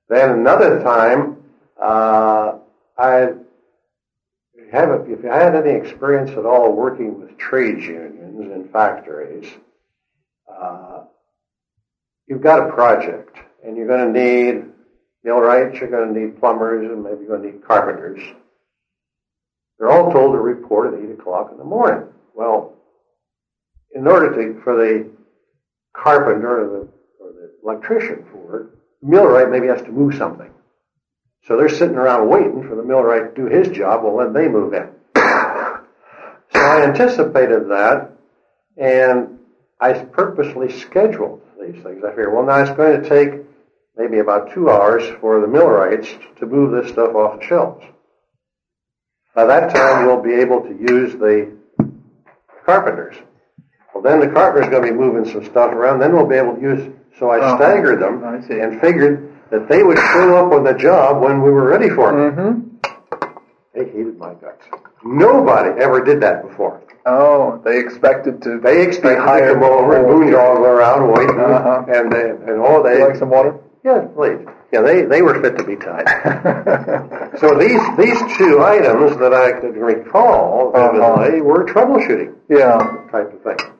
Then another time, if you had any experience at all working with trade unions in factories, you've got a project, and you're going to need millwrights, you're going to need plumbers, and maybe you're going to need carpenters. They're all told to report at 8 o'clock in the morning. Well, in order for the carpenter or the electrician for work, the millwright maybe has to move something. So they're sitting around waiting for the millwright to do his job. Well, then they move in. So I anticipated that, and I purposely scheduled these things. I figured, well, now it's going to take maybe about 2 hours for the millwrights to move this stuff off the shelves. By that time, we'll be able to use the carpenters. Well, then the carpenter's going to be moving some stuff around. Then we'll be able to use. So I staggered them and figured that they would show up on the job when we were ready for them. Mm-hmm. They hated my guts. Nobody ever did that before. Oh, they expected to. They expected to come over and boondoggle around waiting, and they like some water. Yeah, please. Yeah, they were fit to be tied. So these two items that I could recall vividly were troubleshooting. Yeah, type of thing.